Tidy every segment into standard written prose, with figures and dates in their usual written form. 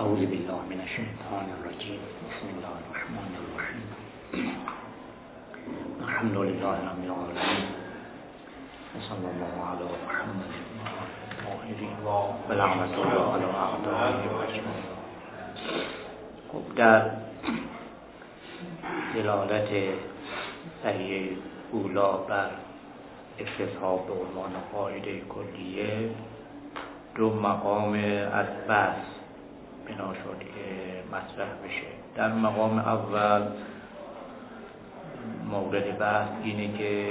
اعوذ بالله من الشیطان الرجیم. بسم الله الرحمن الرحیم. الحمد لله رب العالمین و صلی الله علی محمد و لعنت الله علی اعدائه اجمعین. خب در دلالت صحیح اولا بر استصحاب به عنوان قاعده کلیه دو مقام از بحث بنا شد که مطرح بشه. در مقام اول مورد بحث اینه که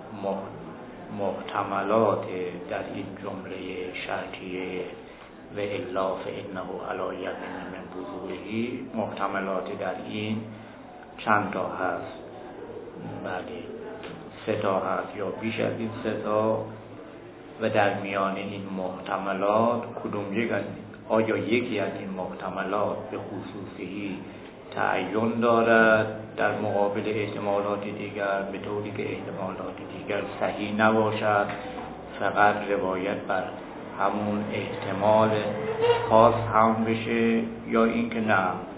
محتملات در این جمله شرطیه و الا فانه علی یقین من وضوحی، محتملات در این چند تا هست؟ بله 3 تا هست یا بیش از این 3 تا. و در میان این محتملات کدوم یک از آیا یکی از این محتملات به خصوصی تعین دارد در مقابل احتمالات دیگر، به طوری که احتمالات دیگر صحیح نباشد، فقط روایت بر همون احتمال خاص هم بشه، یا اینکه نه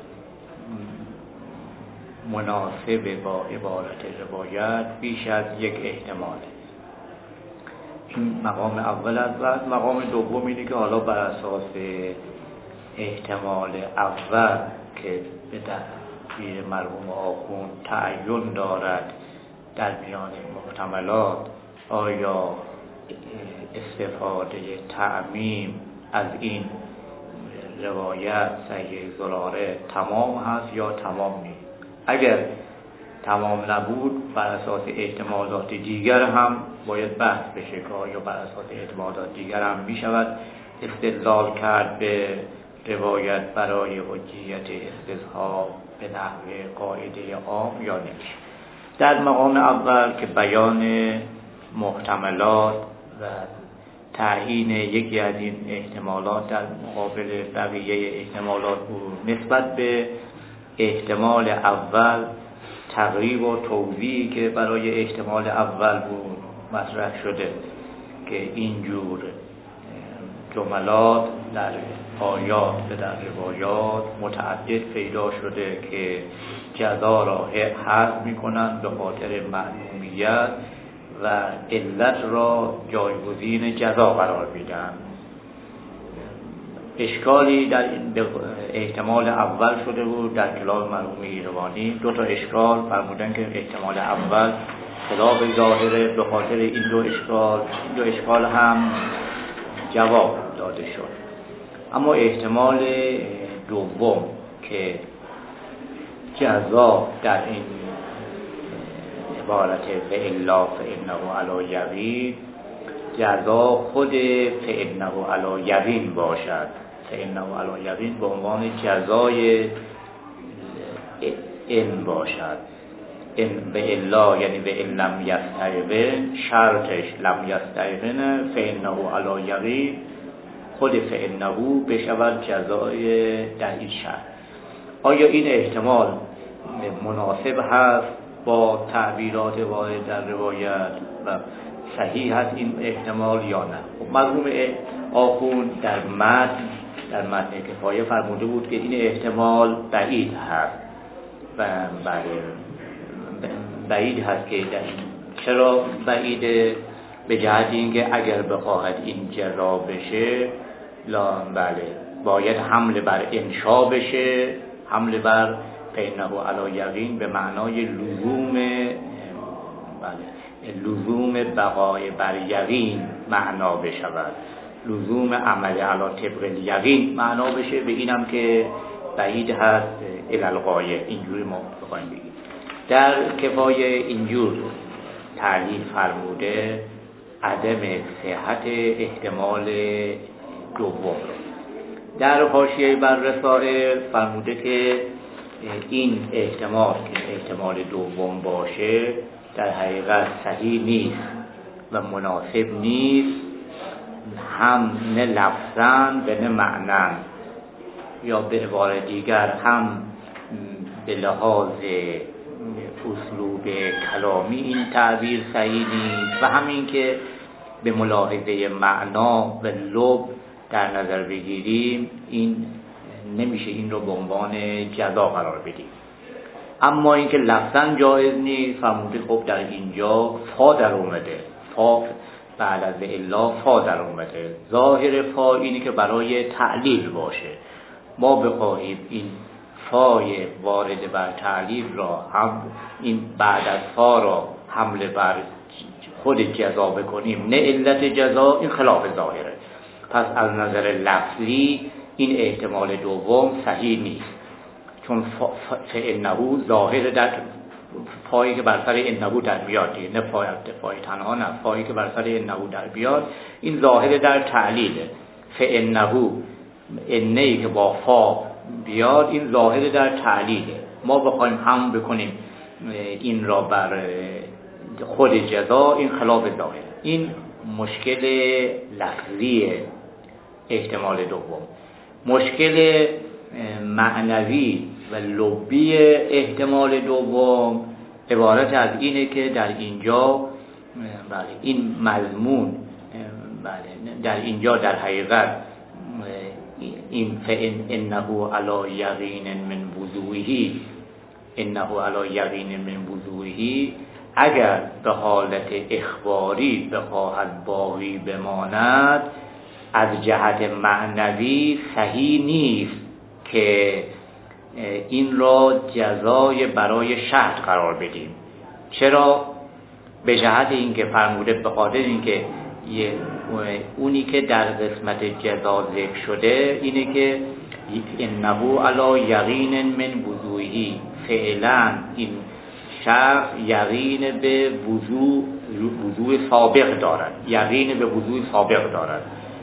مناسب با عبارت روایت بیش از یک احتمال. این مقام اول است. و مقام دوم اینه که حالا بر اساس احتمال اول که به تعبیر مرحوم آخوند تعین دارد در میان محتملات، آیا استفاده تعمیم از این روایت صحیح زراره تمام هست یا تمام نیست؟ اگر تمام نبود، بر اساس احتمالات دیگر هم باید بحث بشه که آیا بر اساس احتمالات دیگر هم می شود استدلال کرد به روایت برای حجیت استصحاب به نحو قاعده عام یا نمیشه. در مقام اول که بیان محتملات و تعیین یکی از این احتمالات در مقابل بقیه احتمالات بود، نسبت به احتمال اول تقریب و توضیحی که برای احتمال اول بود مطرح شده که اینجور جملات در آیات و در روایات متعدد پیدا شده که جزا را حذف می‌کنند به خاطر معلومیت و علت را جایگزین جزا قرار میدن. اشکالی در احتمال اول شده بود در کلام مرحوم ایروانی. 2 تا اشکال فرمودن که احتمال اول خلاف ظاهره، به خاطر این دو اشکال هم جواب داده شد. اما احتمال دوم که جزا در این عبارت فالا فانه علی یقین، جزا خود فانه علی یقین باشد. فانه علی یقین به عنوان جزای ان باشد. ان به الا یعنی به ان لم یستیقن، شرطش لم یستیقن، فانه علی یقین خود فانه بشود جزای در این شرط. آیا این احتمال مناسب هست با تعبیرات وارد در روایت و صحیح هست این احتمال یا نه؟ مرحوم آخوند در متن کفایه فرموده بود که این احتمال بعید هست و بعید هست که در این. چرا بعیده؟ به جهت اینکه اگر بخواهد این جرا بشه باید حمل بر انشا بشه، حمل بر فانه علی یقین به معنای لزوم بقای بر یقین معنا بشود، لزوم عمل علی طبق الیقین معنا بشه. به اینم که بعید هست الالغایه، اینجوری ما بخوایم بگیم. در کفایه اینجور تعلیل فرموده عدم صحت احتمال دوم. در حاشیه بر رسائل فرموده که این احتمال که احتمال دوم باشه در حقیقت صحیح نیست و مناسب نیست، هم نه لفظاً و نه معناً، یا به عبارت دیگر هم به لحاظ اسلوب کلامی این تعبیر صحیح نیست و همین که به ملاحظه معنا و لب در نظر بگیریم این نمیشه این رو به عنوان جزا قرار بدیم. اما اینکه لفظاً جایز نیست، فرمودید خب در اینجا فا در اومده، فا بعد از الا فا در اومده، ظاهر فا اینه که برای تعلیل باشه. ما بخواهیم این فای وارد بر تعلیل را هم این بعد از فا را حمله بر خود جزا بکنیم نه علت جزا، این خلاف ظاهره. پس از نظر لفظی این احتمال دوم صحیح نیست، چون فانه ظاهر در فایی که بر سر انه در بیاد، نه فای تنها، نه فایی که بر سر انه در بیاد این ظاهر در تعلیله. فانه انهی که با فا بیاد این ظاهر در تعلیله. ما بخوایم هم بکنیم این را بر خود جزا، این خلاف ظاهر. این مشکل لفظی احتمال دوم. مشکل معنوی و لبی احتمال دوم عبارت از اینه که در اینجا این مضمون در اینجا در حقیقت این انه علی یقین من وضوحه، انه علی یقین من وضوحه اگر به حالت اخباری بخواهد باقی بماند از جهت معنوی صحیح نیست که این را جزای برای شرط قرار بدیم. چرا؟ به جهت اینکه فرموده به خاطر اینکه اونی که در قسمت جزا ذکر شده اینه که انه علی یقین من وضوحه، فعلا این شخص یقین به وضوح سابق دارد، یقین به وضوح سابق دارد.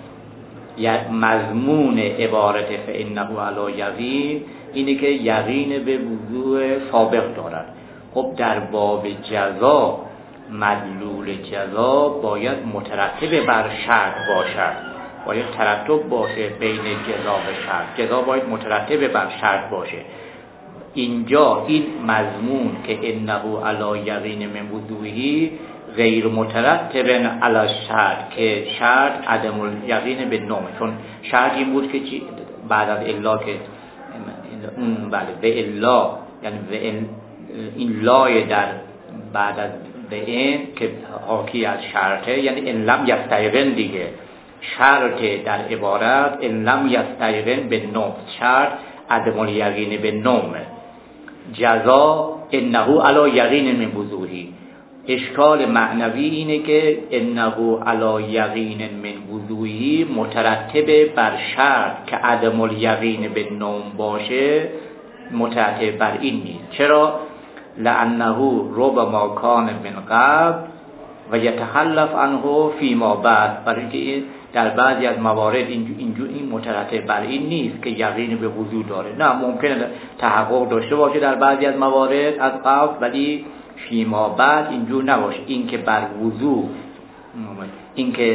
مضمون عبارت فانه علی یقین اینه که یقین به وضوح سابق دارد. خب در باب جزا مدلول جزا باید مترتب بر شرط باشد، باید ترتب باشه بین جزا و شرط، جزا باید مترتب بر شرط باشه. اینجا این مضمون که انه علی یقین من وضوحه غیر مترتب علی شرط، که شرط عدم الیقین به نوم، چون شرط این بود که بعد از الا که اون به الا یعنی این لای در بعد از به این که حاکی از شرطه، یعنی ان لم یستیقن دیگه، شرط در عبارت ان لم یستیقن به نوم، شرط عدم الیقین به نوم. جزا انه علی یقین من وضوحه. اشکال معنوی اینه که انه علی یقین من وضوحه مترتب بر شرط که عدم الیقین به نوم باشه مترتب بر این نیست. چرا؟ لانه ربما کان من قبل و یتخلف عنه فیما بعد، برای اینکه در بعضی از موارد این مترتب بر این نیست که یقین به وضوح داره. نه، ممکنه تحقق داشته باشه در بعضی از موارد از قبل، ولی فیما بعد اینجور نباشه. این که بر وضوح، این که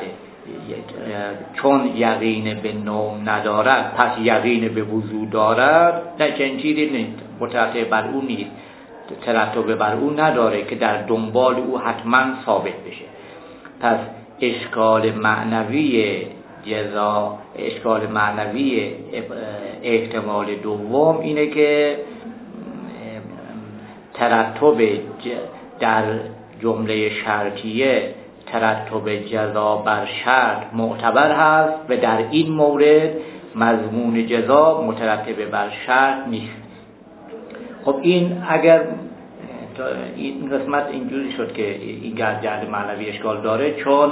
چون یقین به نوم ندارد پس یقین به وضوح دارد، نه چنین چیزی نیست، مترتب بر اون نیست، ترتب بر اون نداره که در دنبال او حتما ثابت بشه. پس اشکال معنوی جزا، اشکال معنوی احتمال دوم اینه که ترتب در جمله شرطیه ترتب جزا بر شرط معتبر هست و در این مورد مضمون جزا مترتب بر شرط نیست. خب این اگر این قسمت اینجوری شد که این جهت معنوی اشکال داره، چون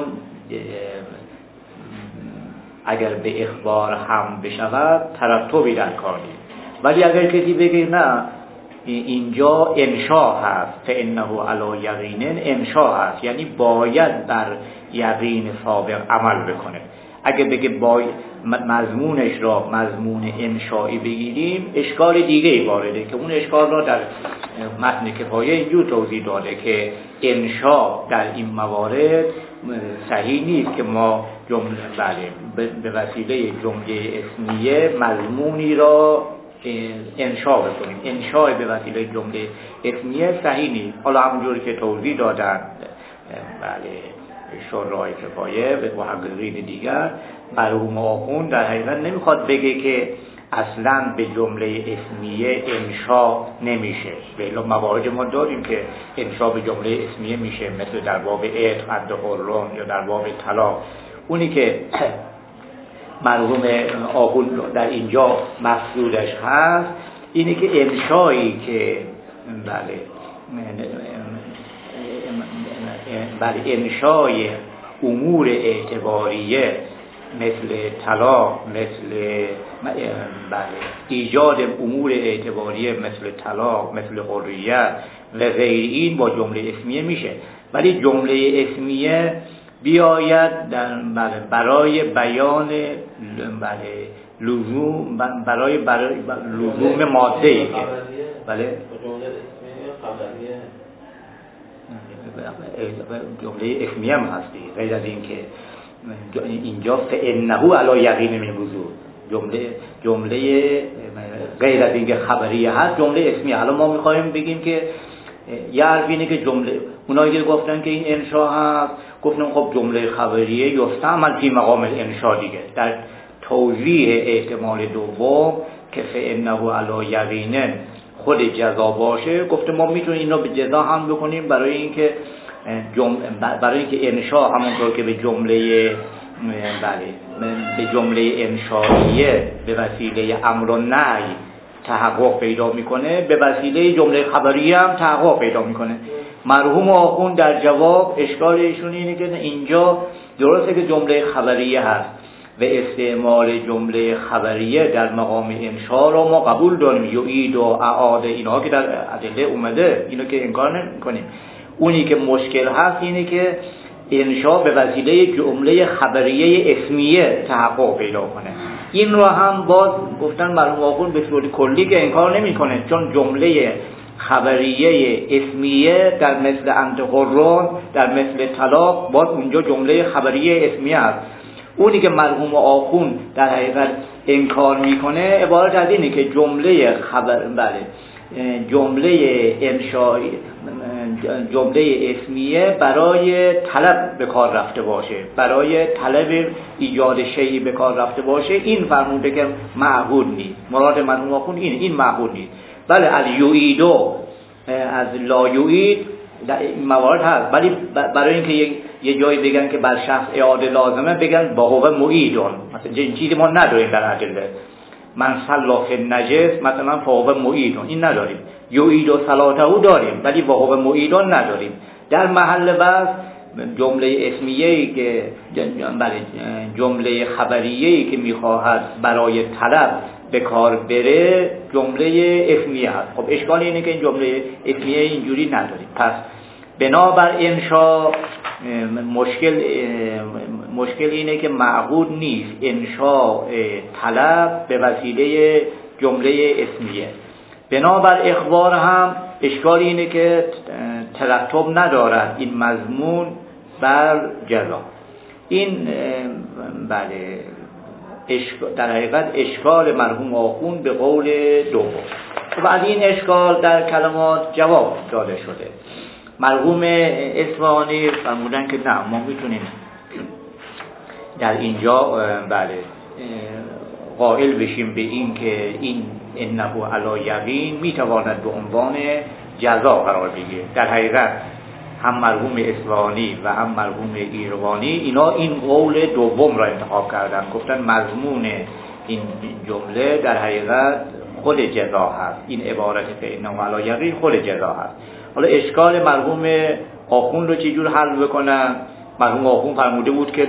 اگر به اخبار هم بشود ترتبی در کار نیست. ولی اگر کسی بگه نه اینجا انشاء هست، فانه علی یقین انشاء هست، یعنی باید بر یقین سابق عمل بکنه. اگه بگه مضمونش را مضمون انشایی بگیریم اشکال دیگه ای وارده که اون اشکال را در متن کفایه اینجور توضیح داده که انشا در این موارد صحیح نیست که ما به وسیله جمله اسمیه مضمونی را انشا بکنیم. انشا به وسیله جمله اسمیه صحیح نیست. حالا همونجوری که توضیح دادن شرای کفایه و محققین دیگر، مرحوم آخوند در حقیقت نمیخواد بگه که اصلا به جمله اسمیه انشا نمیشه. به الا موارد ما داریم که انشا به جمله اسمیه میشه، مثل در باب عتق، عد حرم یا در باب طلاق. اونی که مرحوم آخوند در اینجا مقصودش هست اینه که انشایی که بله انشای امور اعتباریه مثل طلاق، مثل ایجاد امور اعتباریه مثل طلاق، مثل حریت و غیر این با جمله اسمیه میشه. ولی جمله اسمیه بیاید برای بیان لزوم، برای لزوم ماده. بله جمله اسمیه هم هستی، غیر از این که اینجا فانه علی یقین من وضوح، جمله غیر از این که خبریه هست جمله اسمیه. حالا ما میخوایم بگیم که یه حرفینه که جمله اونایی که گفتن که این انشا هست گفتن خب جمله خبریه یستعمل فی مقام الانشا دیگه. در توضیح احتمال دوم که فانه علی یقین خود جزا باشه، گفته ما میتونیم اینو به جزا هم بکنیم برای اینکه انشا همونطور که به جمله انشائیه به وسیله امر و نهی تحقق پیدا میکنه، به وسیله جمله خبریه هم تحقق پیدا میکنه. مرحوم آخوند در جواب اشکال ایشون اینه که اینجا درسته که جمله خبریه هست و استعمال جمله خبریه در مقام انشا را ما قبول داریم، یعید و اعاده اینها که در ادله اومده، اینو که انکار نمی‌کنیم. اونی که مشکل هست اینه که انشا به وسیله جمله خبریه اسمیه تحقق پیدا کنه. این رو هم باز گفتن مرحوم آخوند به صورت کلی که انکار نمی‌کنه، چون جمله خبریه اسمیه در مثل انت حرون، در مثل طلاق، باز اونجا جمله خبریه اسمیه است. اونی که مرحوم آخوند در حقیقت انکار میکنه عبارت از اینه که جمله انشایی، جمله اسمیه برای طلب به کار رفته باشه، برای طلب ایجاد شیئی به کار رفته باشه. این فرموده که معقول نیست. مراد مرحوم آخوند اینه، این معقول نیست. بله از یعیدو، از لا یعید در این موارد هست، ولی برای اینکه یه جایی بگن که بر شخص اعاده لازمه بگن با هو معیدون، مثلا این چیزی ما نداریم در ادله. من صلا فی النجس مثلا فهو معیدون، این نداریم. یعید و صلاته داریم ولی با هو معیدون نداریم. در محل بحث جمله اسمیه‌ای که جمله خبریه‌ای که میخواهد برای طلب به کار بره جمله اسمیه هست. خب اشکال اینه که این جمله اسمیه اینجوری نداریم. پس بنابر انشا مشکل اینه که معقول نیست انشاء طلب به وسیله جمله اسمیه. بنابر اخبار هم اشکال اینه که ترتب ندارد این مضمون بر جزا. این در حقیقت اشکال مرحوم آخوند به قول دوم. و از این اشکال در کلمات جواب داده شده. مرحوم اصفهانی فرمودن که نه، ما میتونیم در اینجا قائل بشیم به این که این انه علی یقین میتواند به عنوان جزا قرار بگیره. در حقیقت هم مرحوم اصفهانی و هم مرحوم ایروانی اینا این قول دوم را انتخاب کردن، گفتن مضمون این جمله در حقیقت خود جزا هست. این عبارت انه علی یقین خود جزا هست. حالا اشکال مرحوم آخوند رو چجور حل بکنن؟ مرحوم آخوند فرموده بود که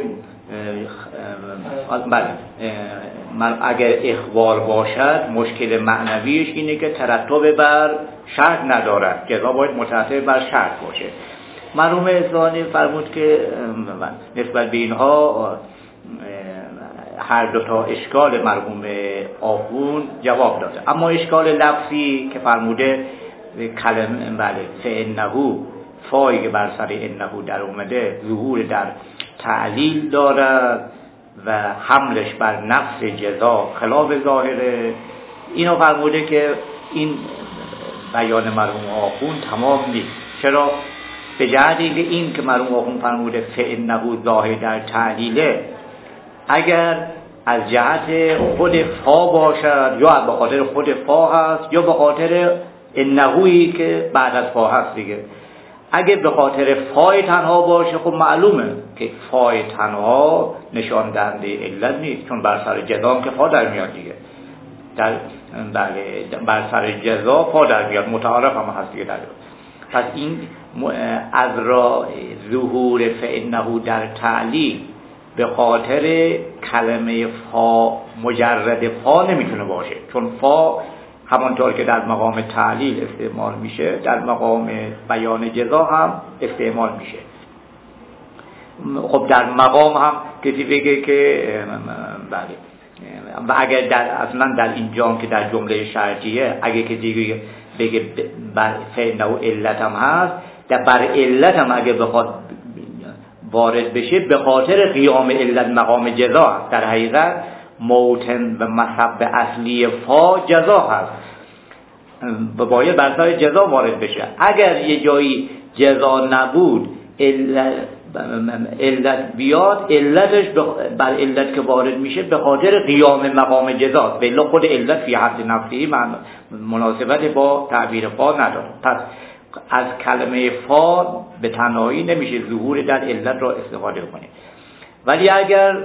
اگر اخبار باشد مشکل معنویش اینه که ترتب بر شرط ندارد، جزا باید مترتب بر شرط باشه. مرحوم اصفهانی فرمود که نسبت به اینها هر دو تا اشکال مرحوم آخوند جواب داده. اما اشکال لفظی که فرموده کلمه فانه فایی که بر سر انه در اومده ظهور در تعلیل دارد و حملش بر نفس جزا خلاف ظاهره. اینو فرموده که این بیان مرحوم آخوند تمام نیست. چرا؟ به جهت اینکه این که مرحوم آخوند فرموده فانه ظاهر در تعلیله، اگر از جهت خود فا باشد یا به خاطر خود فا هست یا به خاطر انهویی که بعد از فا هست دیگه. اگه به خاطر فای تنها باشه خب معلومه که فای تنها نشان دهنده علت نیست، چون بر سر جزا که فا در میاد دیگه. بر سر جزا فا در میاد، متعارف هم هست دیگه در. پس این از را ظهور فانه در تعلیل به خاطر کلمه فا مجرد فا نمیتونه باشه، چون فا همانطور که در مقام تعلیل استعمال میشه در مقام بیان جزا هم استعمال میشه. خب در مقام هم کسی بگه که بله، و اگر اصلا در اینجا که در جمله شرطیه اگه کسی بگه بر فعل و علت هم هست، در بر علت هم اگه بخواد وارد بشه به خاطر قیام علت مقام جزا هست. در حقیقت موتن و مصب اصلی فا جزا هست و باید بر سر جزا وارد بشه. اگر یه جایی جزا نبود علت بیاد، علتش بر علت که وارد میشه به خاطر قیام مقام جزا، بلا خود علت فی حد نفسی مناسبت با تعبیر فا نداره. پس از کلمه فا به تنهایی نمیشه ظهور در علت را استفاده کنیم. ولی اگر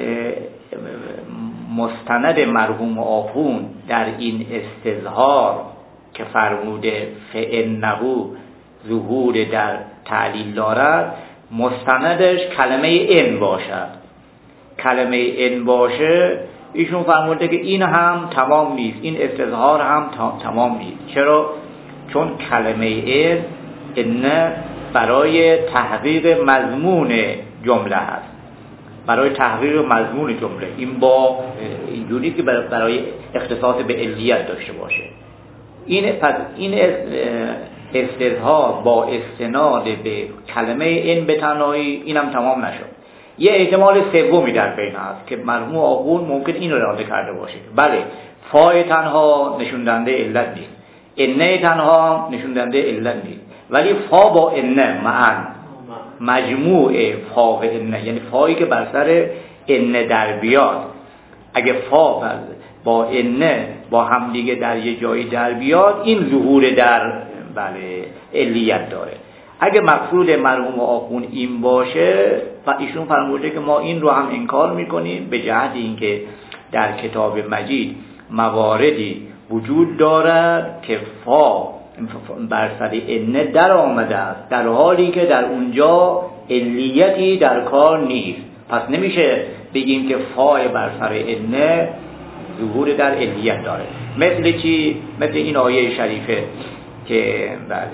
مستند مرحوم آخوند در این استظهار که فرموده فانه ظهور در تعلیل دارد، مستندش کلمه ان باشد، کلمه ان باشه، ایشون فرموده که این هم تمام نیست، این استظهار هم تمام نیست. چرا؟ چون کلمه ان برای تحقیق مضمون جمله هست، برای تحقیق مضمون جمله. این با اینجوری که برای اختصاص به علیت داشته باشه. پس این استظهار با استناد به کلمه ان به تنهایی اینم تمام نشد. یه احتمال سومی در بین هست که مرحوم آخوند ممکن این رو اراده کرده باشه. بله، فای تنها نشون دهنده علت نیست، ان تنها نشون دهنده علت نیست، ولی فا با ان معا، مجموع فا و ان، یعنی فایی که بر سر ان در بیاد، اگه فا با ان با هم دیگه در یه جایی در بیاد، این ظهور در علیت داره. اگه مقصود مرحوم آخوند این باشه، و ایشون فرموده که ما این رو هم انکار میکنیم به جهت اینکه در کتاب مجید مواردی وجود دارد که فا بر سر ان در آمده است، در حالی که در اونجا علیتی در کار نیست. پس نمیشه بگیم که فا بر سر ان ظهور در علیت داره. مثل چی؟ مثل این آیه شریفه که بله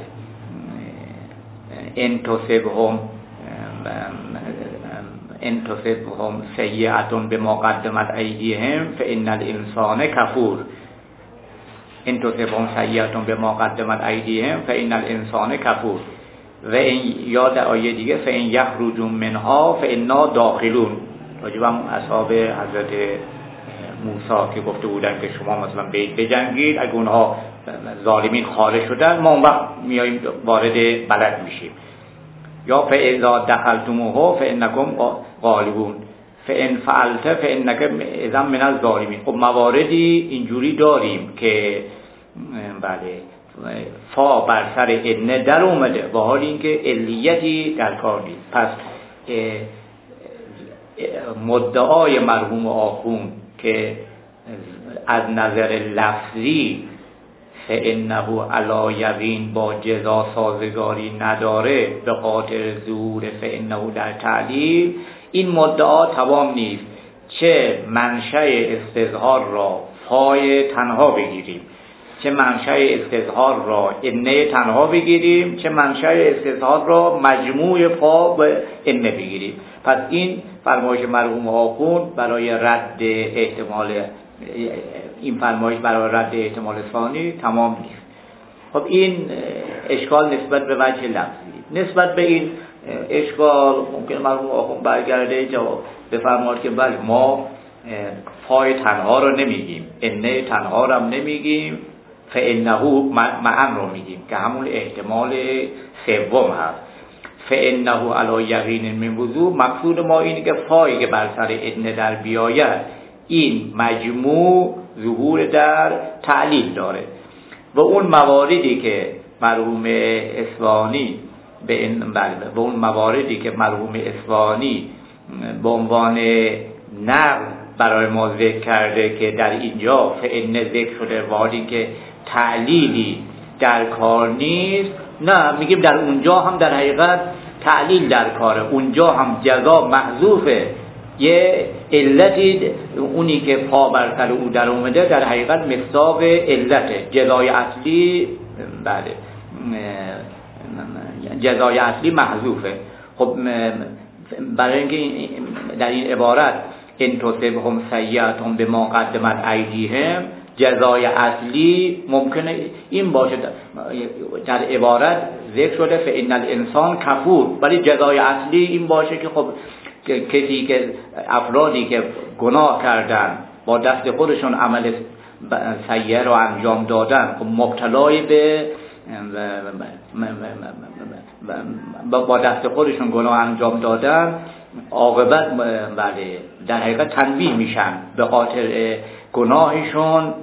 ان تصبهم سیئة بما قدمت ایدیهم فان الانسان کفور. ان تصبهم سیئة بما قدمت ایدیهم فان الانسان کفور. و این یا در آیه دیگه فان یخرجوا منها فانا داخلون، راجب هم اصحاب حضرت موسی که گفته بودن که شما مثلا بجنگید، اگه اونها ظالمین خارج شدن ما اون وقت میاییم وارد بلد میشیم. یا فاذا دخلتموه فانکم غالبون فان فعلت فانک اذا من الظالمین. خب مواردی اینجوری داریم که بله فا بر سر ان در اومده و حال اینکه علیتی در کار نیست. پس مدعای مرحوم آخوند که از نظر لفظی فانه علی یقین با جزا سازگاری نداره به خاطر ظهور فانه در تعلیل، این مدعا تمام نیست. چه منشأ استظهار را فای تنها بگیریم، چه منشأ استظهار را ان تنها بگیریم، چه منشأ استظهار را مجموع فا و ان بگیریم. پس این فرمایش مرحوم آخوند برای رد احتمال، این فرمایش برای رد احتمال ثانی تمام نیست. خب این اشکال نسبت به وجه لفظی. نسبت به این اشکال ممکن مرحوم آخوند برگرده جواب بفرماد که بله ما فای تنها رو نمیگیم، ان تنها رو هم نمیگیم، فانه معن رو میگیم که همون احتمال سوم هست. فانه علی یقین من وضوح، مقصود ما اینه که فایی که بر سر ان در بیاید این مجموع ظهور در تعلیل داره و اون مواردی که مرحوم اصفهانی به اون مواردی که مرحوم اصفهانی به عنوان نقل برای ما ذکر کرده که در اینجا فإن ذکر شده واردی که تعلیلی در کار نیست، نه میگیم در اونجا هم در حقیقت تعلیل در کاره، اونجا هم جزا محذوفه، یه علتی اونی که پا بر سر او در اومده در حقیقت مصداق علته، جزای اصلی بله جزای اصلی محذوفه. خب برای اینکه در این عبارت ان تصبهم سیئة بما قدمت ایدیهم، جزای اصلی ممکنه این باشه در عبارت ذکر شده فإن الانسان کفور، ولی جزای اصلی این باشه که خب کسی که افرادی که گناه کردن با دست خودشون عمل سیئه رو انجام دادن، خب مبتلای به با دست خودشون گناه انجام دادن، عاقبت بله در حقیقت تنبیه میشن به خاطر گناهشون،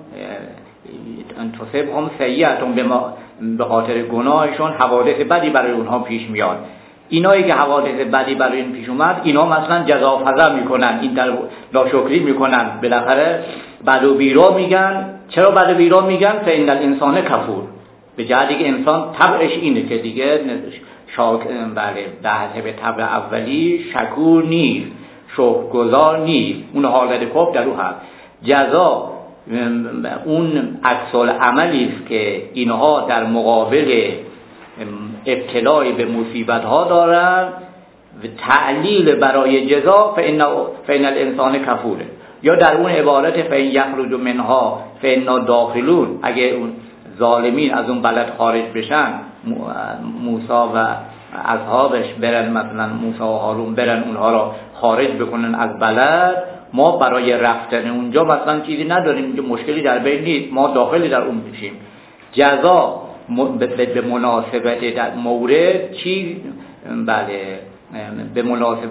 تصبهم سیئة به خاطر گناهشون حوادث بدی برای اونها پیش میاد. اینایی که حوادث بدی برای این پیش اومد، اینا مثلا جزافزا میکنن، این در ناشکری میکنن، بالاخره بد و بیرا میگن. چرا بد و بیرا میگن؟ فإن الانسان کفور، به جهتی که انسان طبعش اینه که دیگه بله در به طبع اولی شکور نیست، شکرگزار نیست، اون حالت کفر در او هست. جزا اون عکس العملی است که اینها در مقابل ابتلای به مصیبت ها دارن و تعلیل برای جزا فإن الانسان کفوره. یا در اون عبارت فإن یخرج منها فإنا داخلون، اگه اون ظالمین از اون بلد خارج بشن، موسی و اصحابش برن، مثلا موسی و هارون برن اونها را خارج بکنن از بلد، ما برای رفتن اونجا مثلا چیزی نداریم، اینجا مشکلی در بین نیست، ما داخلی در اون بشیم. جزا به مناسبت در مورد چی بله به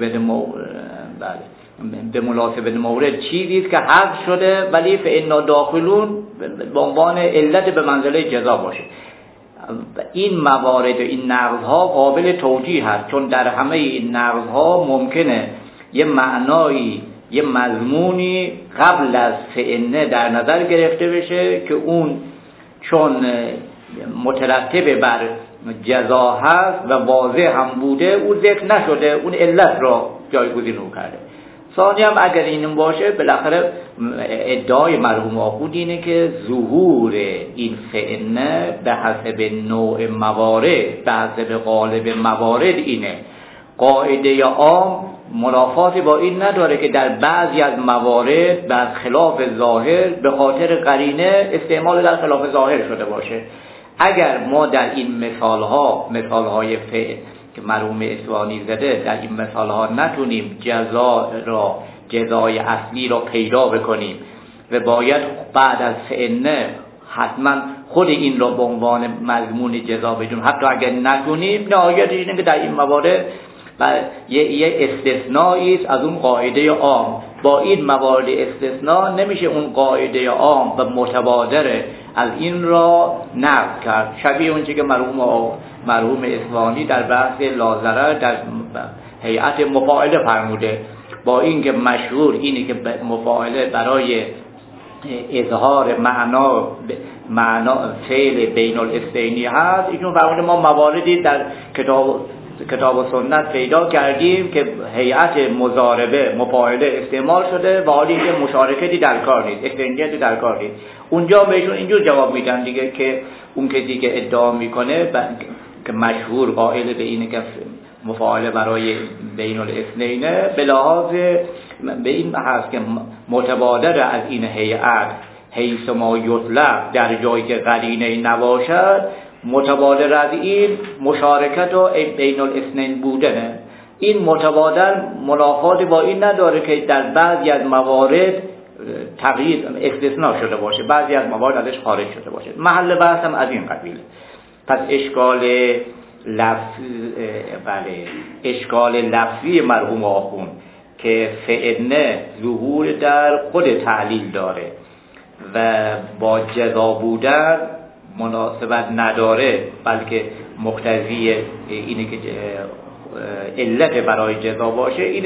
مناسبت مورد چیزی است که حق شده، ولی فإنا داخلون به عنوان علت به منزله جزا باشه. این موارد و این نقض‌ها قابل توجیه هست، چون در همه این نقض‌ها ممکنه یه معنایی، یه مضمونی قبل از فإنه در نظر گرفته بشه که اون چون مترتب بر جزا هست و واضح هم بوده، اون ذکر نشده، اون علت را جایگزین رو کرده. ثانی هم اگر این باشه، بالاخره ادعای مرحوم آخوند اینه که ظهور این فإنه به حسب نوع موارد، به حسب غالب موارد اینه. قاعده عام منافاتی با این نداره که در بعضی از موارد بر خلاف ظاهر به خاطر قرینه استعمال در خلاف ظاهر شده باشه. اگر ما در این مثالهای فعل که مرحوم اصفهانی زده، در این مثالها نتونیم جزای اصلی را پیدا بکنیم و باید بعد از فإنه حتما خود این را به عنوان مضمون جزا بدونیم، حتی اگر نکنیم نهایتش اینه که در این موارد یه استثنایی است از اون قاعده عام. با این موارد استثناء نمیشه اون قاعده عام و متبادر از این را نقض کرد، شبیه اون چیزی که مرحوم اصفهانی در بحث لاضرر در هیئت مفاعله فرموده. با اینکه مشهور اینه که مفاعله برای اظهار معنا فعل بین الاثنین هست، ایشون فرموده ما مواردی در کتاب و سنت پیدا کردیم که هیئت مضاربه مفاعله استعمال شده و حالی که مشارکتی در کار نیست، اثنینیتی در کار نیست. اونجا بهشون اینجور جواب میدن دیگه که اون کسی که ادعا میکنه که مشهور قائل به اینه که مفاعله برای بین الاثنینه، به لحاظ به این هست که متبادر از این هیئت حیث ما یطلق، در جایی که قرینه نباشد، متبادر از این مشارکت و بین الاثنین بودنه. این متبادر منافاتی با این نداره که در بعضی از موارد تغییر استثناء شده باشه، بعضی از موارد ازش خارج شده باشه. محل بحث هم از این قبیل. پس اشکال لفظی مرحوم آخوند که فإنه ظهور در خود تعلیل داره و با جزا بودن مناسبت نداره، بلکه مقتضی اینه که علت برای جزا باشه، این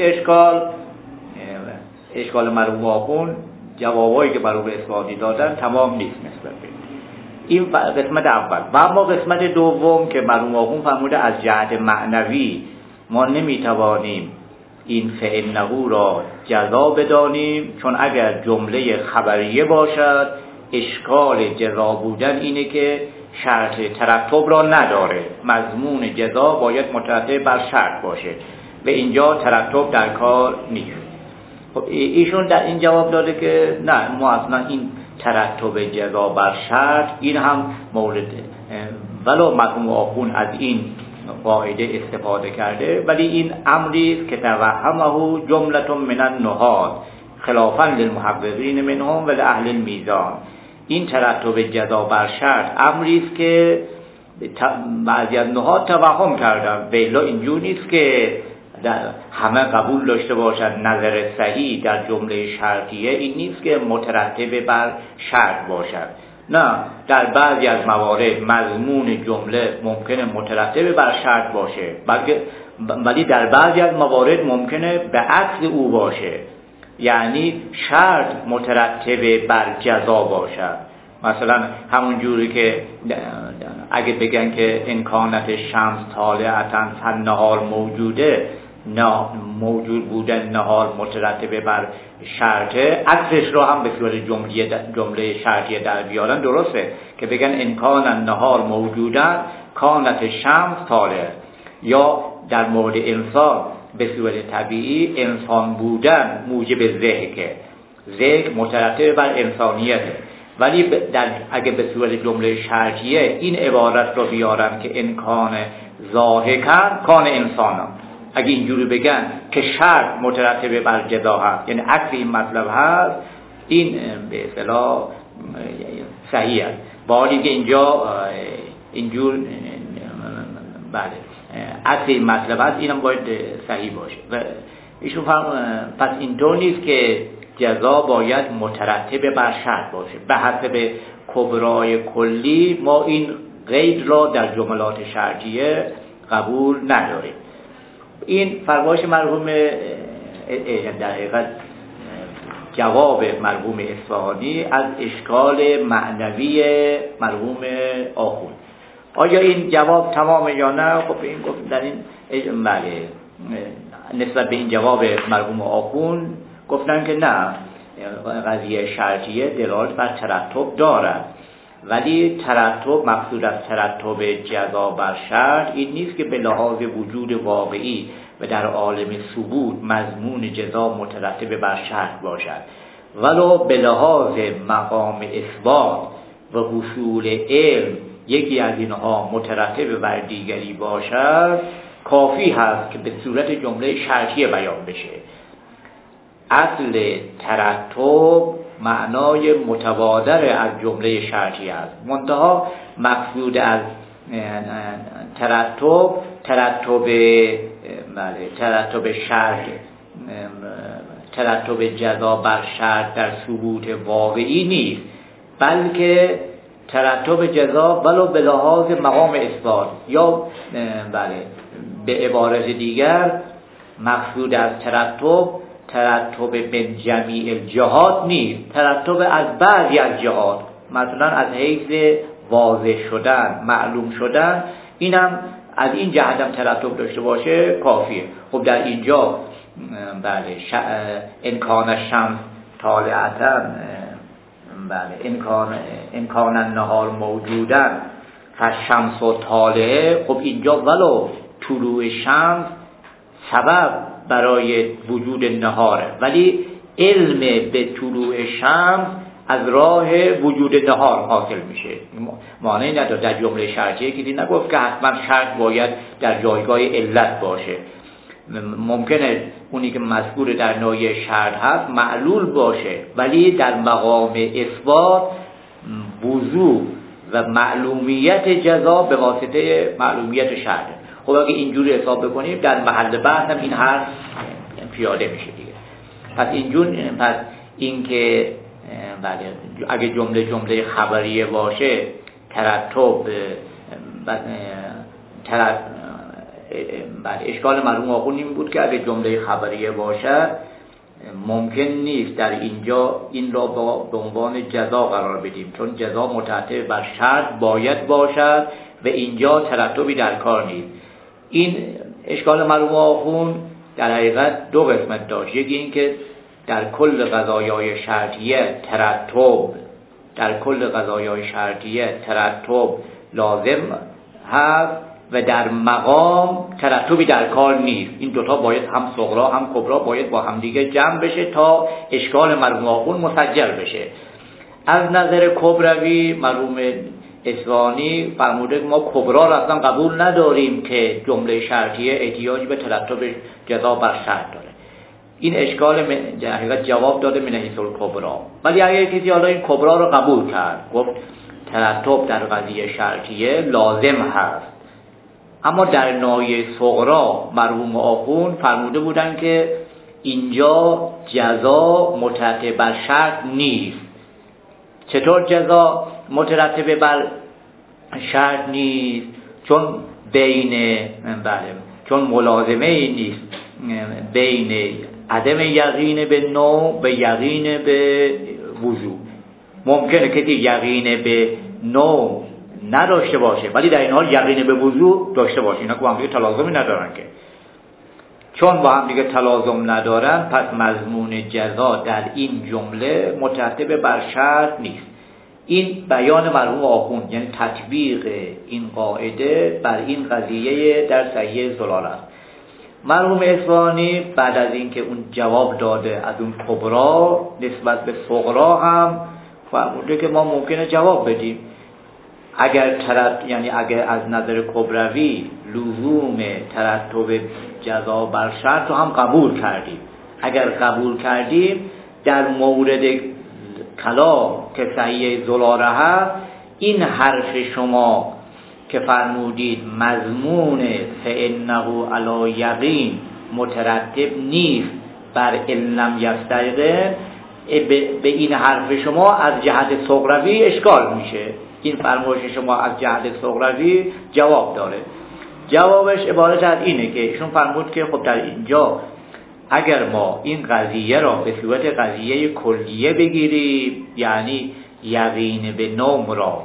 اشکال مرحوم آخوند جوابایی که مرحوم اصفهانی دادن تمام نیست نسبت به این قسمت اول. و اما قسمت دوم که مرحوم آخوند فرموده از جهت معنوی ما نمیتوانیم این فإنه را جزا بدانیم، چون اگر جمله خبریه باشد اشکال جزا بودن اینه که شرط ترتب را نداره، مضمون جزا باید مترتب بر شرط باشه و اینجا ترتب در کار نیست. خب ایشون در این جواب داده که نه، ما اصلا این ترتب جزا بر شرط این هم مورد ولو مرحوم آخوند از این قاعده استفاده کرده، ولی این امری که توهمه جملة من النحاة خلافا للمحققین منهم و لأهل المیزان. این ترتب جزا بر شرط امری است که بعضی از نحات توهم کردن، ولی اینجور نیست که همه قبول داشته باشد. نظر صحیح در جمله شرطیه این نیست که مترتب بر شرط باشد، نه، در بعضی از موارد مضمون جمله ممکنه مترتب بر شرط باشه، ولی در بعضی از موارد ممکنه به عکس او باشه، یعنی شرط مترتب بر جزا باشد. مثلا همون جوری که اگه بگن که امکانات شمس طالعتن فالنهار موجوده، موجود بودن نهار مترتب بر شرطه، عکسش رو هم به صورت جمله شرطیه در بیارن درسته که بگن امکان النهار موجودن کانت شمس طالع، یا در مورد انسان به صورت طبیعی انسان بودن موجب ذکر مترتب بر انسانیته، ولی اگه به صورت جمله شرطیه این عبارت رو بیارن که امکان ضاحکن کان انسانم، اگه اینجوری بگن که شرط مترتب بر جزا هست، یعنی عکس این مطلب هست، این به اصطلاح صحیح است. با حالی که اینجا اینجور بله عکس این مطلب هست، اینم باید صحیح باشه. و ایشون پس اینطور نیست که جزا باید مترتب بر شرط باشه. به حسب کبرای کلی ما این قید را در جملات شرطیه قبول نداریم. این فرمایش مرحوم در حقیقت جواب مرحوم اصفهانی از اشکال معنوی مرحوم آخوند. آیا این جواب تمامه یا نه؟ خب این گفت در این بله نسبت به این جواب مرحوم آخوند گفتن که نه، قضیه شرطیه دلالت بر ترتب دارد، ولی ترتب مقصود از ترتب جزا بر شرط این نیست که به لحاظ وجود واقعی و در عالم ثبوت مضمون جزا مترتب بر شرط باشد، ولو به لحاظ مقام اثبات و حصول علم یکی از اینها مترتب بر دیگری باشد کافی هست که به صورت جمله شرطیه بیان بشه. اصل ترتب معنای متبادر از جمله شرطی است، منتها مقصود از ترتب شرط، ترتب جزا بر شرط در ثبوت واقعی نیست، بلکه ترتب جزا ولو به لحاظ مقام اثبات، یا به عبارت دیگر مقصود از ترتب من جمیع الجهات نیست، ترتب از بعضی از جهات، مثلا از حیث واضح شدن، معلوم شدن، اینم از این جهت هم ترتب داشته باشه کافیه. خب در اینجا امکان الشمس طالعتن، امکان النهار موجودن فالشمس و طالعه، خب اینجا ولو طلوع شمس سبب برای وجود نهاره، ولی علم به طلوع شمس از راه وجود نهار حاصل میشه. معنی نداره در جمله شرطیه که نگفت که حتما شرط باید در جایگاه علت باشه، ممکنه اونی که مذکور در نوع شرط هست معلول باشه، ولی در مقام اثبات وضوح و معلومیت جزا به واسطه معلومیت شرط. خب اگه اینجوری حساب بکنیم در محل بحث هم این حرف پیاده میشه دیگه. پس این که بله اگه جمله خبریه باشه ترتب بله اشکال مرحوم آخوند این بود که اگه جمله خبریه باشه ممکن نیست در اینجا این را به عنوان جزا قرار بدیم، چون جزا مترتب بر شرط باید باشد و اینجا ترتبی در کار نیست. این اشکال مرحوم آخوند در حقیقت دو قسمت داشت. یکی این که در کل قضایای شرطیه ترتب لازم هست و در مقام ترتبی در کار نیست. این دوتا باید هم صغرا هم کبرا باید با همدیگه جمع بشه تا اشکال مرحوم آخوند مسجل بشه. از نظر کبروی مرحوم اصفهانی فرموده که ما کبرا را اصلا قبول نداریم که جمله شرطیه احتیاج به ترتب جزا بر شرط داره. این اشکال در حقیقت جواب داده من حیث الکبرا. ولی اگر کسی حالا این کبرا رو قبول کرد، گفت ترتب در قضیه شرطیه لازم هست، اما در ناحیه صغرا مرحوم آخوند فرموده بودن که اینجا جزا مترتب بر شرط نیست. چطور جزا مترتب بر شرط نیست؟ چون ملازمه نیست بین عدم یقین به نوع و یقین به وضوع. ممکنه کسی یقین به نوع نداشته باشه ولی در این حال یقین به وضوع داشته باشه. اینا که با هم دیگه تلازمی ندارن که. چون با هم دیگه تلازم ندارن پس مضمون جزا در این جمله مترتب بر شرط نیست. این بیان مرحوم آخوند، یعنی تطبیق این قاعده بر این قضیه در صحیح زلال است. مرحوم اصفهانی بعد از اینکه اون جواب داده از اون کبرا نسبت به صغرا هم فرموده که ما ممکنه جواب بدیم. اگر از نظر کبروی لزوم ترتب جزا بر شرط رو هم قبول کردیم، اگر قبول کردیم در مورد کلام که صحیح زلاله هست این حرف شما که فرمودید مضمون فإنه علی یقین مترتب نیست بر ان لم یستیقن، به این حرف شما از جهت صغروی اشکال میشه. این فرمایش شما از جهت صغروی جواب داره. جوابش عبارت از اینه که ایشون فرمود که خب در اینجا اگر ما این قضیه را به صورت قضیه کلیه بگیریم، یعنی یقین به نوم را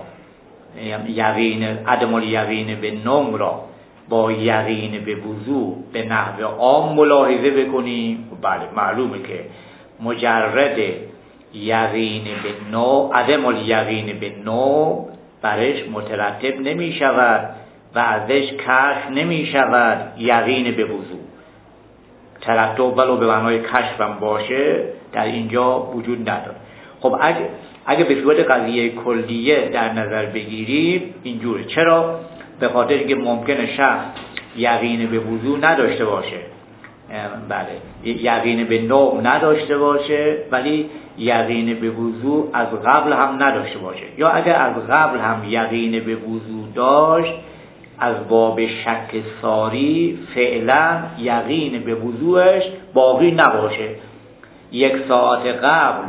عدم الیقین به نوم را با یقین به وضوع به نحو عام ملاحظه بکنیم، بله معلومه که مجرد یقین به نوع عدم الیقین به نوع برش مترتب نمی شود و ازش کشف نمی شود یقین به وضوع. ترتب ولو به معنای کشف هم باشه در اینجا وجود نداره. خب اگه به صورت قضیه کلیه در نظر بگیریم اینجوری. چرا؟ به خاطر که ممکنه شخص یقین به وضوع نداشته باشه، بله یقین به نوع نداشته باشه ولی یقین به وضوع از قبل هم نداشته باشه، یا اگر از قبل هم یقین به وضوع داشت از باب شک ساری فعلا یقین به وضوعش باقی نباشه. یک ساعت قبل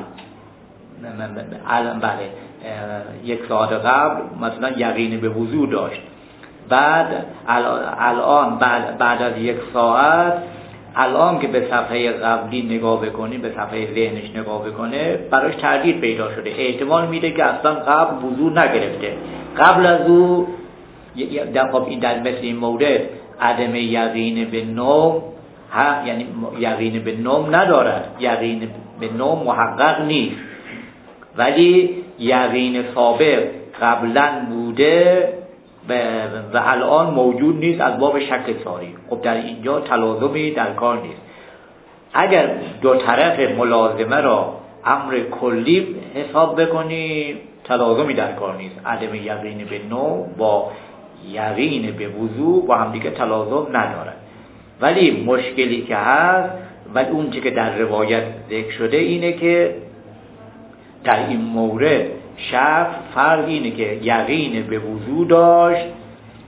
مثلا یقین به وضوع داشت، بعد الان بعد از یک ساعت الان که به صفحه قبلی نگاه بکنیم، به صفحه ذهنش نگاه بکنه، براش تردید پیدا شده. احتمال میده که اصلا قبل وضوع نگرفته، قبل از او در مثل این مورد عدم یقین به نوم یعنی یقین به نوم ندارد، یقین به نوم محقق نیست ولی یقین سابق قبلا بوده و الان موجود نیست از باب شک ساری. خب در اینجا تلازمی در کار نیست. اگر دو طرف ملازمه را امر کلی حساب بکنیم تلازمی در کار نیست. عدم یقین به نوع با یقین به وضوع با هم دیگه تلازم ندارد. ولی مشکلی که هست و اون چیزی که در روایت ذکر شده اینه که در این مورد شرط فرق اینه که یقین به وضوع داشت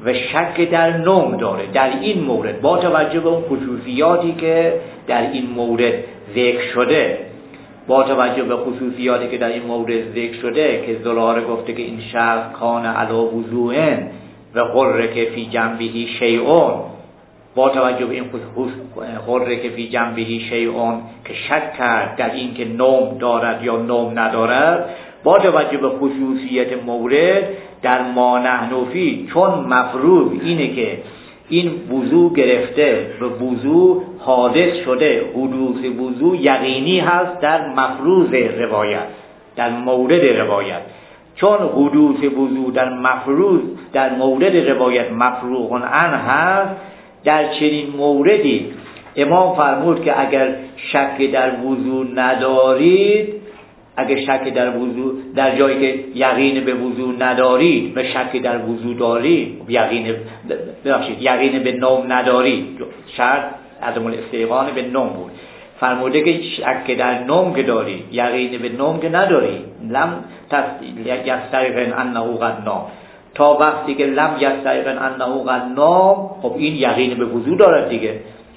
و شک در نوم داره در این مورد با توجه به اون خصوصیاتی که در این مورد ذکر شده، با توجه به خصوصیاتی که در این مورد ذکر شده که زراره گفته که این شخص کان علی وضوء و غره فی جنبه شیء، با توجه به این غره فی جنبه شیء که شک کرد در این که نوم دارد یا نوم ندارد، با توجه به خصوصیت مورد در ما نحن فی، چون مفروض اینه که این وضو گرفته به وضو حادث شده، حدوث وضو یقینی هست در مفروض روایت، در مورد روایت، چون حدوث وضو در مفروض در مورد روایت مفروغ عنه هست. در چنین موردی امام فرمود که اگر شک در وضو ندارید، اگر شک در وضو در جایی که یقین به وضو ندارید و شک در وضو دارید، یقین به نوم ندارید، شرط عدم الاستیقان به نوم بود، فرموده که شک در نوم که دارید یقین به نوم که ندارید، لم یستیقن انه قد نام، تا وقتی که لم یستیقن انه قد نام، خب این یقین به وضو دارد دیگه،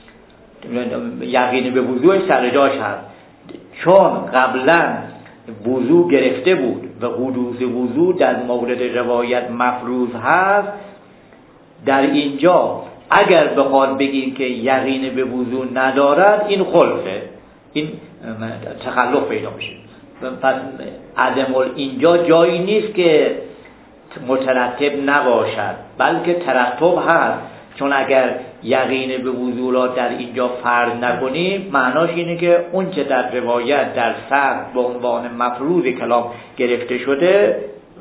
یقین به وضوش سر جاش هست، چون قبلا وضو گرفته بود و حدوث وضو در مورد روایت مفروض هست. در اینجا اگر بخواد بگیم که یقین به وضو ندارد، این خلفه، این تخلف پیدا میشه. پس عدم اینجا جایی نیست که مترتب نباشد، بلکه ترتب هست، چون اگر یقین به وضو را در اینجا فرض نکنیم، معناش اینه که اون چه در روایت در سند به عنوان مفروض کلام گرفته شده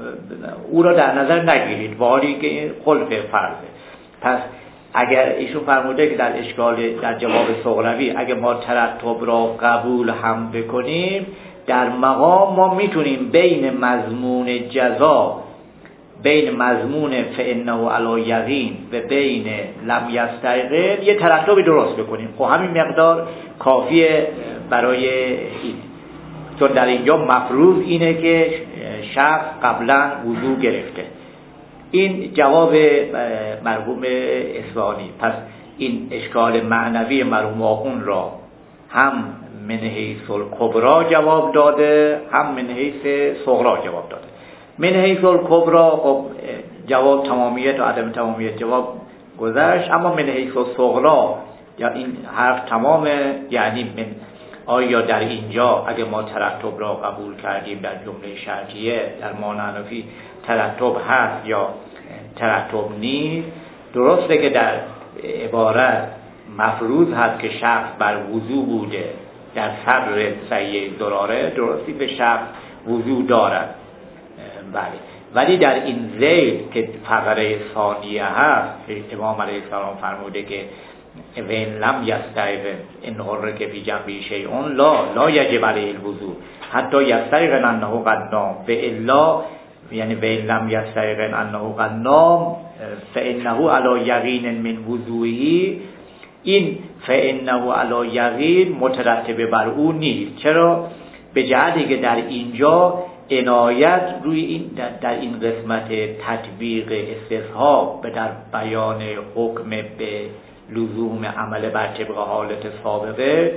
او را در نظر نگیرید، ولی که این خلف فرضه. پس اگر ایشون فرموده که در اشکال در جواب سغراوی اگر ما ترتب را قبول هم بکنیم، در مقام ما میتونیم بین مضمون جزا، بین مضمون فإنه علی یقین و بین لم یستیقن یه ترتبی درست بکنیم. خب همین مقدار کافیه برای این، چون در اینجا مفروض اینه که شخص قبلا وضو گرفته. این جواب مرحوم اصفهانی. پس این اشکال معنوی مرحوم آخوند را هم من حیث الکبری جواب داده، هم من حیث صغری جواب داده. من حیث الکبری خب جواب تمامیت و عدم تمامیت جواب گذشت، اما من حیث الصغری یا این حرف تمامه، یعنی من آیا در اینجا اگه ما ترتب را قبول کردیم در جمله شرطیه در ما نحن فی ترتب هست یا ترتب نیست، درسته که در عبارت مفروض هست که شخص بر وضو بوده در صدر صحیح زراره، درستی به شخص وضو دارد، بله، ولی در این ذیل که فقره ثانیه هست امام علیه السلام فرموده که وین لم یستیقن ان غرک فی جنبه شیء لا یجب علیه الوضو حتی یستیقن انه قد نام، و الا یعنی وین لم یستیقن انه قد نام فانه علی یقین من وضوئه، این فانه علی یقین مترتب بر او نیست. چرا؟ به جهتی که در اینجا عنایت روی این در این قسمت تطبیق استصحاب به در بیان حکم به لزوم عمل بر طبق حالت سابقه،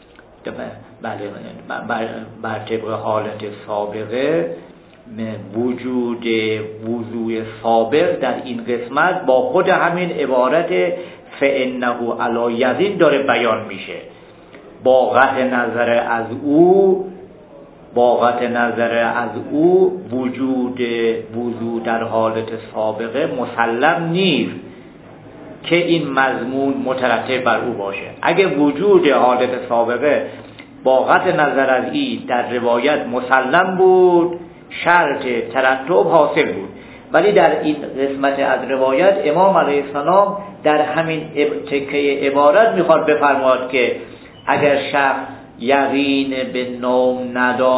بر طبق حالت سابقه وجود وضوء سابق در این قسمت با خود همین عبارت فإنه علی یقین داره بیان میشه. با قطع نظر از او وجود وضو در حالت سابقه مسلم نیست که این مضمون مترتب بر او باشه. اگه وجود حالت سابقه با قطع نظر از این در روایت مسلم بود، شرط ترتب حاصل بود، ولی در این قسمت از روایت امام علیه السلام در همین تکه عبارت میخواد بفرماید که اگر شخص یقین به نوم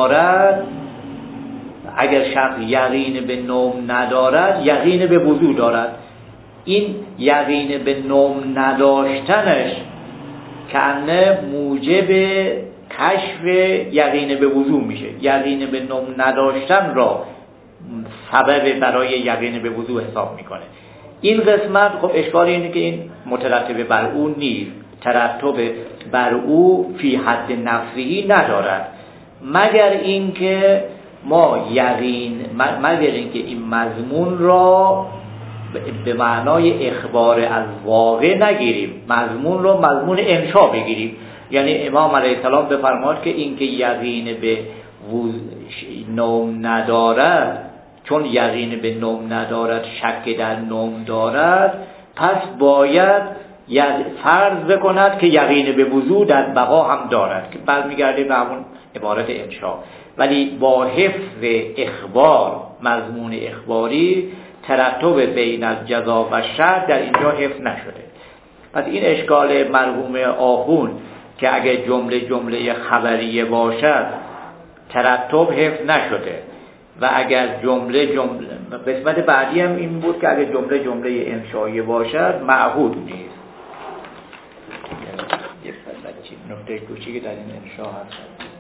ندارد، یقین به وضو دارد. این یقین به نوم نداشتنش کأنه موجب کشف یقین به وضو میشه. یقین به نوم نداشتن را سبب برای یقین به وضو حساب میکنه. این قسمت خب اشکال اینه که این مترتب بر او نیست، ترتب بر او فی حد نفسی ندارد، مگر اینکه ما یقین، مگر اینکه این مضمون را به معنای اخبار از واقع نگیریم، مضمون رو مضمون انشا بگیریم. یعنی امام علیه السلام بفرماد که اینکه یقین به نوم ندارد، چون یقین به نوم ندارد شک در نوم دارد، پس باید فرض بکند که یقین به وضوع در بقا هم دارد، که برمیگرده به همون عبارت انشا. ولی با حفظ اخبار، مضمون اخباری، ترتب بین الجزا و شرط در اینجا حفظ نشده. پس این اشکال مرحوم آخوند که اگه جمله خبریه باشد ترتب حفظ نشده و اگر جمله قسمت بعدی هم این بود که اگر جمله انشایی باشد معهود نیست. نکته کوچیکی در این انشا هست.